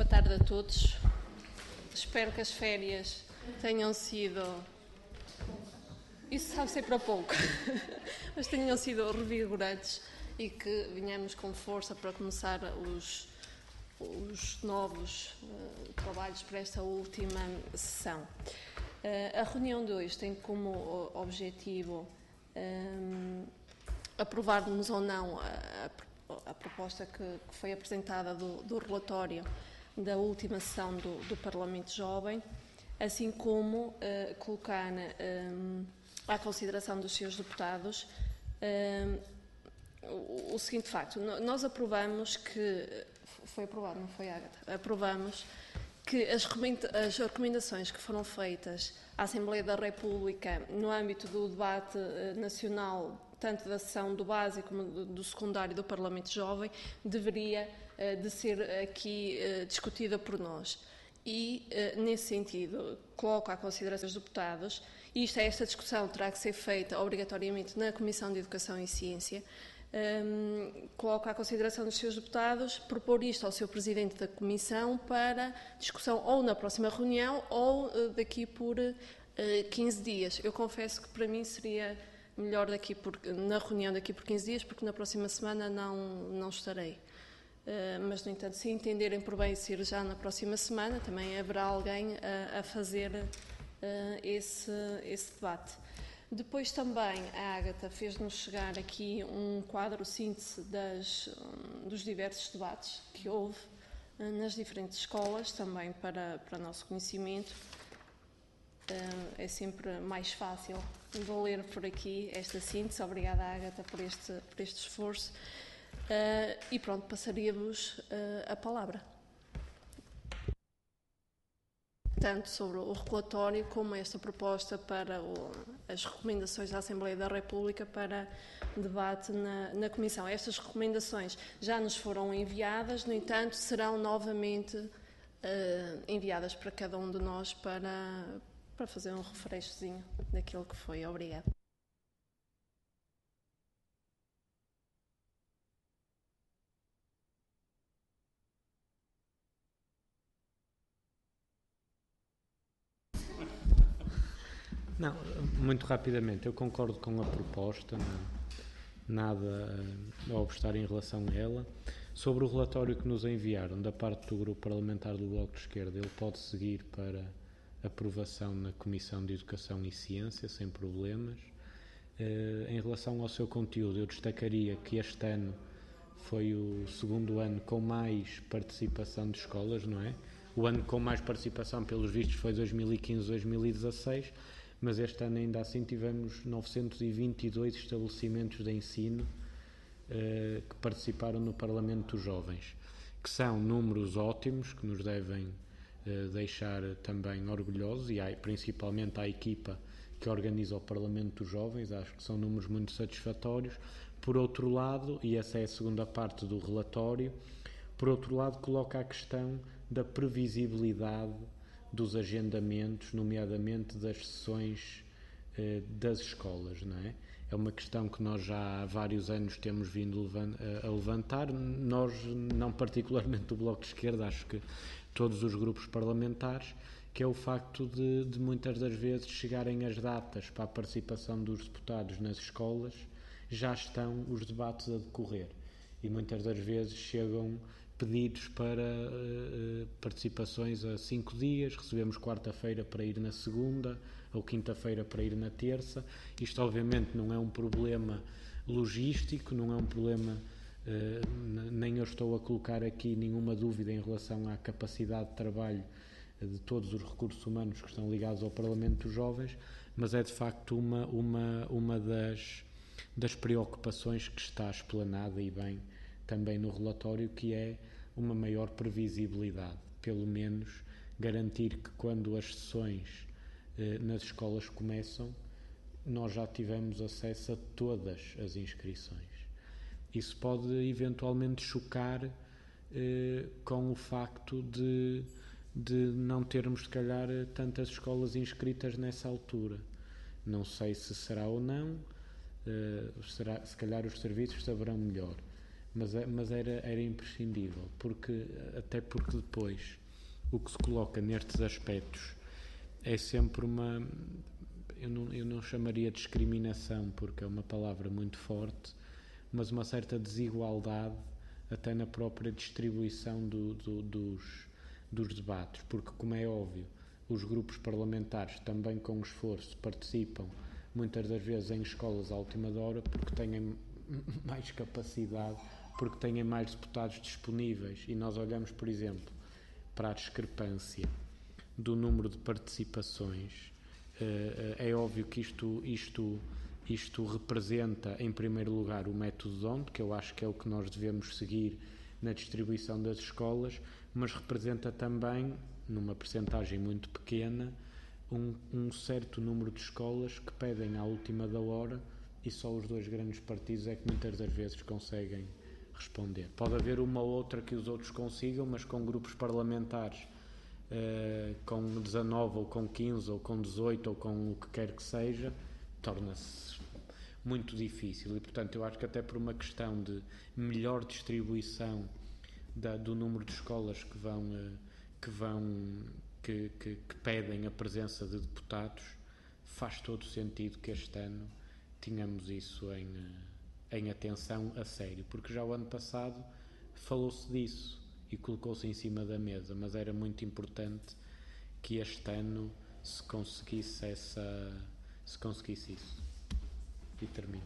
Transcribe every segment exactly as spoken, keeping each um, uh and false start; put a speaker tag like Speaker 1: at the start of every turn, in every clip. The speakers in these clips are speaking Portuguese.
Speaker 1: tarde a todos. Espero que as férias tenham sido, isso sabe ser para pouco, mas tenham sido revigorantes e que venhamos com força para começar os, os novos uh, trabalhos para esta última sessão. Uh, a reunião de hoje tem como objetivo um, aprovarmos ou não a, a, a proposta que, que foi apresentada do, do relatório da última sessão do, do Parlamento Jovem, assim como uh, colocar um, à consideração dos senhores deputados um, o, o seguinte facto. Nós aprovamos que, foi aprovado, não foi, Ágata? Aprovamos que as recomendações que foram feitas à Assembleia da República no âmbito do debate nacional, tanto da sessão do básico como do, do secundário do Parlamento Jovem, deveria uh, de ser aqui uh, discutida por nós. E, uh, nesse sentido, coloco à consideração dos deputados, e isto, esta discussão terá que ser feita obrigatoriamente na Comissão de Educação e Ciência, um, coloco à consideração dos seus deputados propor isto ao seu Presidente da Comissão para discussão ou na próxima reunião ou uh, daqui por uh, quinze dias. Eu confesso que para mim seria melhor daqui por, na reunião daqui por quinze dias, porque na próxima semana não, não estarei. Uh, mas, no entanto, se entenderem por bem ser já na próxima semana, também haverá alguém a, a fazer uh, esse, esse debate. Depois também a Ágata fez-nos chegar aqui um quadro síntese das, um, dos diversos debates que houve uh, nas diferentes escolas, também para, para nosso conhecimento. Uh, é sempre mais fácil de ler por aqui esta síntese. Obrigada, Ágata, por este, por este esforço. Uh, e pronto, passaríamos uh, a palavra. Tanto sobre o relatório como esta proposta para o, as recomendações da Assembleia da República para debate na, na Comissão. Estas recomendações já nos foram enviadas, no entanto, serão novamente uh, enviadas para cada um de nós para, para fazer um refrescozinho daquilo que foi. Obrigada.
Speaker 2: Não, muito rapidamente, eu concordo com a proposta, não, nada a obstar em relação a ela. Sobre o relatório que nos enviaram da parte do Grupo Parlamentar do Bloco de Esquerda, ele pode seguir para aprovação na Comissão de Educação e Ciência, sem problemas. Em relação ao seu conteúdo, eu destacaria que este ano foi o segundo ano com mais participação de escolas, não é? O ano com mais participação, pelos vistos, foi dois mil e quinze, dois mil e dezasseis, mas este ano ainda assim tivemos novecentos e vinte e dois estabelecimentos de ensino uh, que participaram no Parlamento dos Jovens, que são números ótimos, que nos devem uh, deixar também orgulhosos, e há, principalmente à equipa que organiza o Parlamento dos Jovens. Acho que são números muito satisfatórios. Por outro lado, e essa é a segunda parte do relatório, por outro lado coloca a questão da previsibilidade dos agendamentos, nomeadamente das sessões eh, das escolas, não é? É uma questão que nós já há vários anos temos vindo a levantar, nós não particularmente do Bloco de Esquerda, acho que todos os grupos parlamentares, que é o facto de, de muitas das vezes chegarem as datas para a participação dos deputados nas escolas, já estão os debates a decorrer, e muitas das vezes chegam pedidos para uh, participações a cinco dias, recebemos quarta-feira para ir na segunda, ou quinta-feira para ir na terça. Isto obviamente não é um problema logístico, não é um problema, uh, nem eu estou a colocar aqui nenhuma dúvida em relação à capacidade de trabalho de todos os recursos humanos que estão ligados ao Parlamento dos Jovens, mas é de facto uma, uma, uma das, das preocupações que está explanada e bem também no relatório, que é uma maior previsibilidade, pelo menos garantir que quando as sessões eh, nas escolas começam, nós já tivemos acesso a todas as inscrições. Isso pode eventualmente chocar eh, com o facto de, de não termos, se calhar, tantas escolas inscritas nessa altura. Não sei se será ou não, eh, será, se calhar os serviços saberão melhor. mas, mas era, era imprescindível, porque, até porque depois o que se coloca nestes aspectos é sempre uma, eu não, eu não chamaria de discriminação, porque é uma palavra muito forte, mas uma certa desigualdade até na própria distribuição do, do, dos, dos debates, porque, como é óbvio, os grupos parlamentares também com esforço participam muitas das vezes em escolas à última hora porque têm mais capacidade, porque têm mais deputados disponíveis, e nós olhamos, por exemplo, para a discrepância do número de participações. É óbvio que isto, isto, isto representa, em primeiro lugar, o método D O N T, que eu acho que é o que nós devemos seguir na distribuição das escolas, mas representa também, numa percentagem muito pequena, um, um certo número de escolas que pedem à última da hora, e só os dois grandes partidos é que muitas das vezes conseguem responder. Pode haver uma ou outra que os outros consigam, mas com grupos parlamentares uh, com dezanove ou com quinze ou com dezoito ou com o que quer que seja, torna-se muito difícil, e portanto eu acho que até por uma questão de melhor distribuição da, do número de escolas que vão, uh, que, vão que, que, que pedem a presença de deputados, faz todo sentido que este ano tínhamos isso em, em atenção a sério, porque já o ano passado falou-se disso e colocou-se em cima da mesa, mas era muito importante que este ano se conseguisse essa, se conseguisse isso. E termino.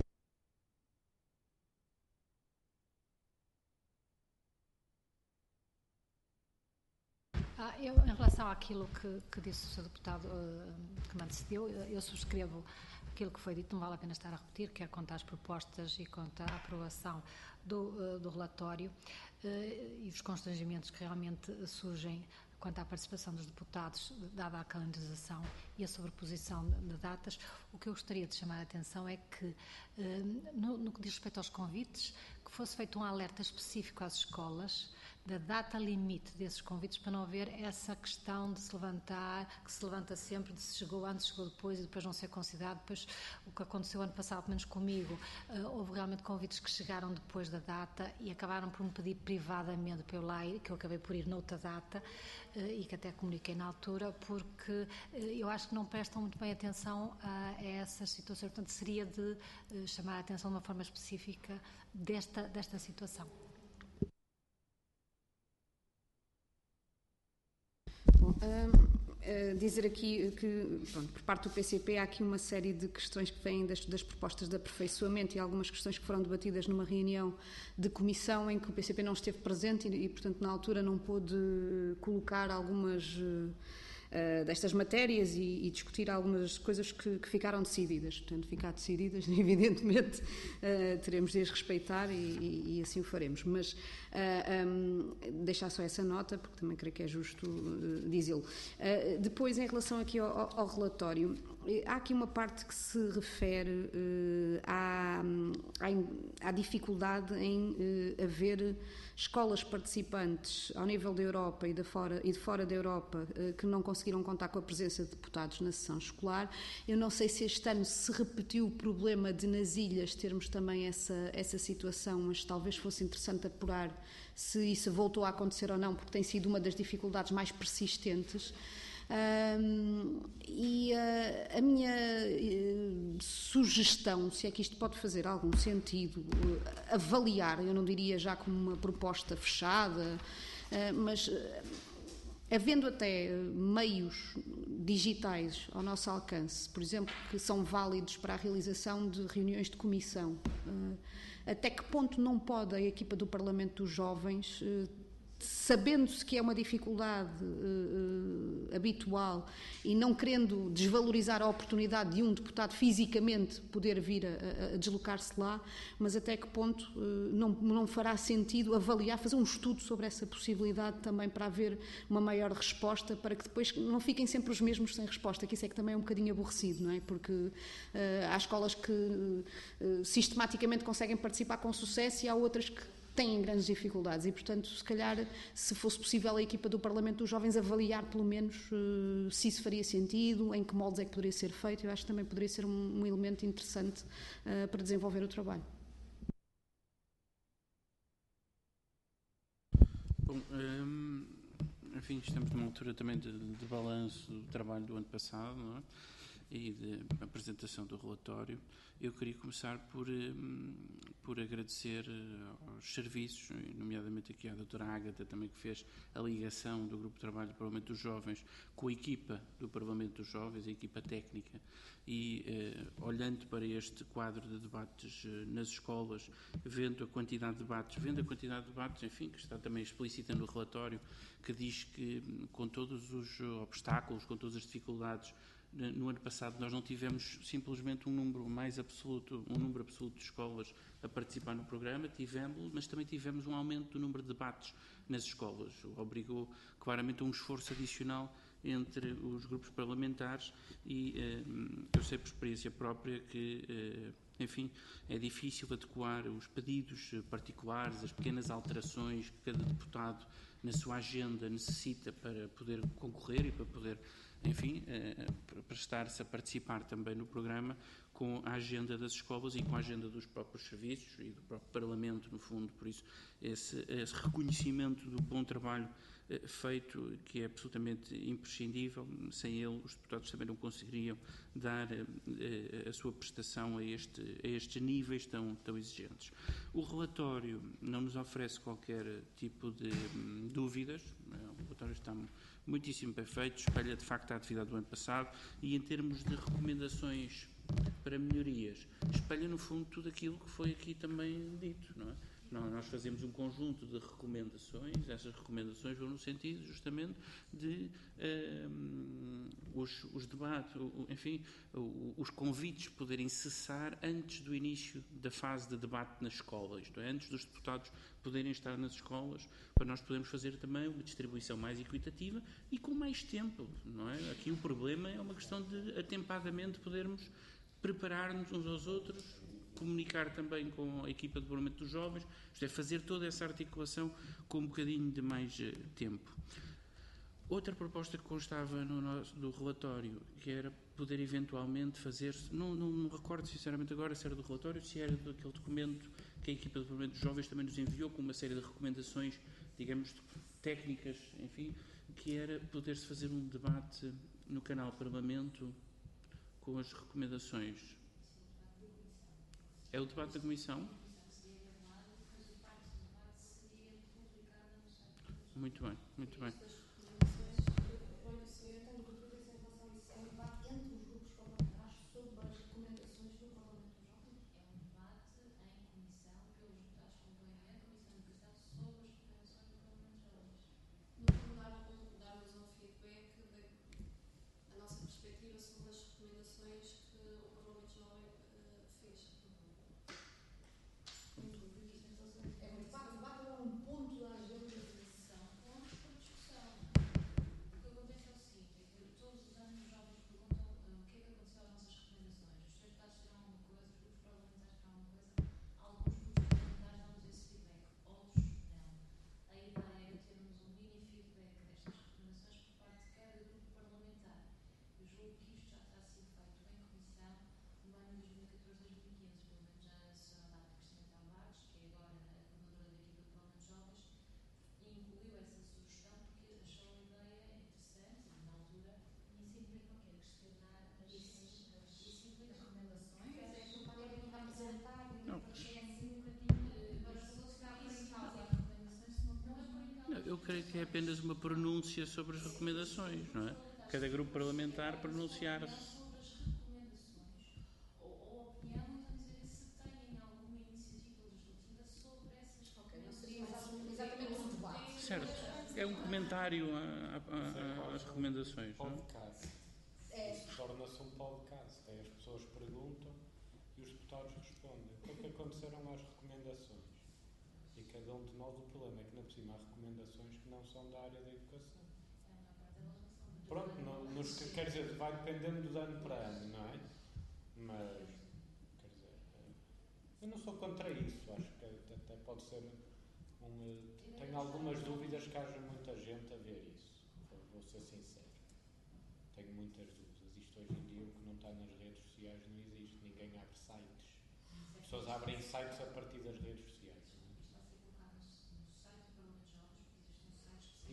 Speaker 3: Ah, eu, em relação àquilo que, que disse o senhor Deputado uh, que me antecedeu, eu subscrevo aquilo que foi dito, não vale a pena estar a repetir, quer quanto às propostas e quanto à aprovação do, uh, do relatório uh, e os constrangimentos que realmente surgem quanto à participação dos deputados, dada a calendarização e a sobreposição de datas. O que eu gostaria de chamar a atenção é que, no, no que diz respeito aos convites, que fosse feito um alerta específico às escolas da data limite desses convites, para não haver essa questão de se levantar, que se levanta sempre, de se chegou antes, chegou depois e depois não ser considerado. Depois, o que aconteceu ano passado, pelo menos comigo, houve realmente convites que chegaram depois da data e acabaram por me pedir privadamente para eu lá ir, que eu acabei por ir noutra data, e que até comuniquei na altura, porque eu acho que não prestam muito bem atenção a essas situações. Portanto, seria de chamar a atenção de uma forma específica desta, desta situação.
Speaker 4: Bom, uh, uh, dizer aqui que, pronto, por parte do P C P há aqui uma série de questões que vêm das, das propostas de aperfeiçoamento e algumas questões que foram debatidas numa reunião de comissão em que o P C P não esteve presente e, e portanto, na altura não pôde colocar algumas uh, uh, destas matérias e, e discutir algumas coisas que, que ficaram decididas. Portanto, ficar decididas, evidentemente, uh, teremos de as respeitar e, e, e assim o faremos. Mas Uh, um, deixar só essa nota, porque também creio que é justo uh, dizê-lo. Uh, depois, em relação aqui ao, ao relatório, há aqui uma parte que se refere uh, à, à, à dificuldade em uh, haver escolas participantes ao nível da Europa e de fora, e de fora da Europa uh, que não conseguiram contar com a presença de deputados na sessão escolar. Eu não sei se este ano se repetiu o problema de nas ilhas termos também essa, essa situação, mas talvez fosse interessante apurar se isso voltou a acontecer ou não, porque tem sido uma das dificuldades mais persistentes. Um, e uh, a minha uh, sugestão, se é que isto pode fazer algum sentido, uh, avaliar, eu não diria já como uma proposta fechada, uh, mas uh, havendo até meios digitais ao nosso alcance, por exemplo, que são válidos para a realização de reuniões de comissão, uh, até que ponto não pode a equipa do Parlamento dos Jovens, sabendo-se que é uma dificuldade uh, habitual e não querendo desvalorizar a oportunidade de um deputado fisicamente poder vir a, a deslocar-se lá, mas até que ponto uh, não, não fará sentido avaliar, fazer um estudo sobre essa possibilidade também para haver uma maior resposta, para que depois não fiquem sempre os mesmos sem resposta, que isso é que também é um bocadinho aborrecido, não é? Porque uh, há escolas que uh, sistematicamente conseguem participar com sucesso e há outras que têm grandes dificuldades e, portanto, se calhar, se fosse possível a equipa do Parlamento dos Jovens avaliar, pelo menos, uh, se isso faria sentido, em que moldes é que poderia ser feito, eu acho que também poderia ser um, um elemento interessante uh, para desenvolver o trabalho.
Speaker 5: Bom, hum, enfim, estamos numa altura também de, de balanço do trabalho do ano passado, não é? E de apresentação do relatório. Eu queria começar por, por agradecer aos serviços, nomeadamente aqui à doutora Ágata, também que fez a ligação do Grupo de Trabalho do Parlamento dos Jovens com a equipa do Parlamento dos Jovens, a equipa técnica, e eh, olhando para este quadro de debates eh, nas escolas, vendo a quantidade de debates, vendo a quantidade de debates, enfim, que está também explícita no relatório, que diz que com todos os obstáculos, com todas as dificuldades, no ano passado nós não tivemos simplesmente um número mais absoluto, um número absoluto de escolas a participar no programa, tivemos, mas também tivemos um aumento do número de debates nas escolas. Obrigou claramente a um esforço adicional entre os grupos parlamentares e eh, eu sei por experiência própria que, eh, enfim, é difícil adequar os pedidos particulares, as pequenas alterações que cada deputado na sua agenda necessita para poder concorrer e para poder, enfim, eh, prestar-se a participar também no programa com a agenda das escolas e com a agenda dos próprios serviços e do próprio Parlamento, no fundo. Por isso, esse, esse reconhecimento do bom trabalho eh, feito, que é absolutamente imprescindível, sem ele os deputados também não conseguiriam dar eh, a sua prestação a, este, a estes níveis tão, tão exigentes. O relatório não nos oferece qualquer tipo de hum, dúvidas, o relatório está muitíssimo bem feito, espelha de facto a atividade do ano passado e em termos de recomendações para melhorias, espelha no fundo tudo aquilo que foi aqui também dito, não é? Nós fazemos um conjunto de recomendações, essas recomendações vão no sentido justamente de um, os, os debates, enfim, os convites poderem cessar antes do início da fase de debate na escola, isto é, antes dos deputados poderem estar nas escolas, para nós podermos fazer também uma distribuição mais equitativa e com mais tempo, não é? Aqui o problema é uma questão de atempadamente podermos preparar-nos uns aos outros, comunicar também com a equipa do Parlamento dos Jovens, isto é, fazer toda essa articulação com um bocadinho de mais uh, tempo. Outra proposta que constava no nosso, do relatório, que era poder eventualmente fazer, não, não me recordo sinceramente agora se era do relatório, se era daquele documento que a equipa do Parlamento dos Jovens também nos enviou, com uma série de recomendações, digamos, técnicas, enfim, que era poder-se fazer um debate no canal Parlamento com as recomendações. É o debate da Comissão? Muito bem, muito bem. Eu creio que é apenas uma pronúncia sobre as recomendações, não é? Cada grupo parlamentar pronunciar-se. Certo. É um comentário às recomendações.
Speaker 2: Podcast. Isso torna-se um podcast. As pessoas perguntam e os deputados respondem. O que é que aconteceram às recomendações? E cada um de nós, o problema é que, na por cima, há recomendações que não são da área da educação. Pronto, não, nos, quer dizer, vai dependendo do ano para ano, não é? Mas, quer dizer, eu não sou contra isso. Acho que até pode ser um... Tenho algumas dúvidas que haja muita gente a ver isso. Vou ser sincero. Tenho muitas dúvidas. Isto hoje em dia, o que não está nas redes sociais não existe. Ninguém abre sites. As pessoas abrem sites a partir das redes sociais.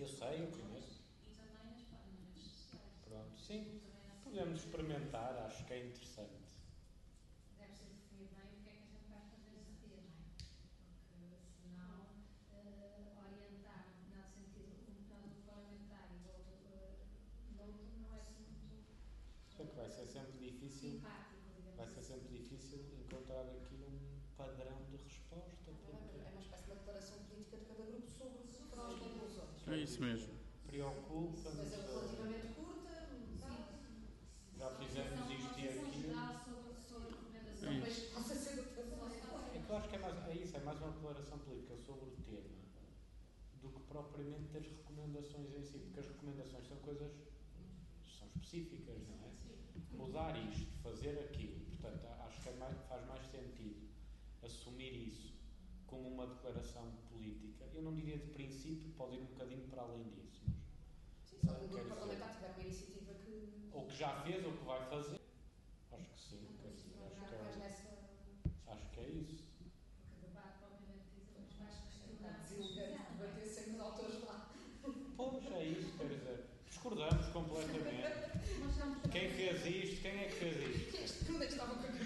Speaker 2: Eu sei, eu conheço.
Speaker 3: E também nas páginas sociais.
Speaker 2: Pronto, sim. Podemos experimentar, acho que é interessante.
Speaker 3: Deve ser definido bem o que é que a gente vai fazer esse dia, não é? Porque senão uh, orientar no determinado sentido um bocado parlamentar e outro uh, outro não é assim muito
Speaker 2: Só que vai ser sempre difícil,
Speaker 3: simpático, digamos
Speaker 2: vai ser
Speaker 3: assim.
Speaker 2: sempre difícil encontrar aqui um padrão de resposta. Porque
Speaker 6: É uma espécie de declaração política de cada grupo sobre o que serão as conclusões.
Speaker 5: É isso mesmo.
Speaker 2: preocupa-nos.
Speaker 6: Mas é relativamente curta.
Speaker 2: Já fizemos isto e aquilo.
Speaker 5: É isso.
Speaker 6: Possa ser o teu
Speaker 2: É que eu acho que é, mais, é isso, é mais uma declaração política sobre o tema do que propriamente as recomendações em si, porque as recomendações são coisas, são específicas, não é? Mudar isto, fazer aquilo, portanto, acho que é mais, faz mais sentido assumir isso como uma declaração política. Eu não diria de princípio, pode ir um bocadinho para além disso, mas...
Speaker 6: Sim, se algum grupo parlamentar tiver uma iniciativa que...
Speaker 2: Ou que já fez ou que vai fazer, acho que sim, quer dizer, acho, que é,
Speaker 6: nessa...
Speaker 2: acho que é isso.
Speaker 3: Porque debate, obviamente, diz mais
Speaker 6: Deselegante debater sem os autores lá.
Speaker 2: Pois, é isso, quer dizer, discordamos completamente. Quem fez isto? Quem é que fez isto?
Speaker 6: Onde é que estava com a